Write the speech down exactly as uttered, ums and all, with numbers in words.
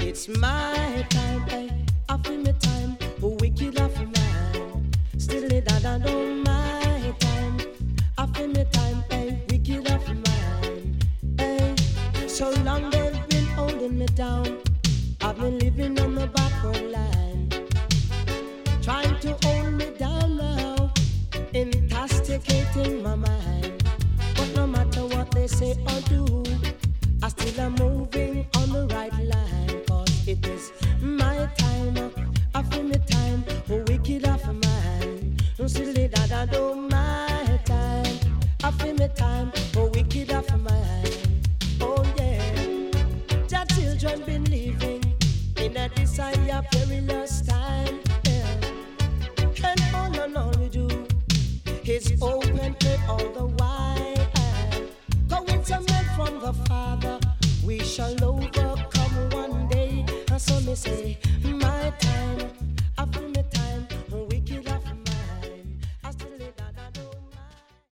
It's my time, hey, I feel my time, but wicked off mine. Still it that I don't my time, I feel my time, hey, wicked off mine. Hey, so long they've been holding me down. I've been living on the backward line, trying to hold me down now, intoxicating my mind. But no matter what they say or do, I still am moving on the right line. Cause it is my time, I feel my time, oh wicked off mine. No silly that I do my time, I feel my time, oh wicked off mine. Oh yeah, the children been living in a desire perilous time, yeah. And all and all we do is open to all the wide. Coincident from the Father, we shall overcome one day. And so me say,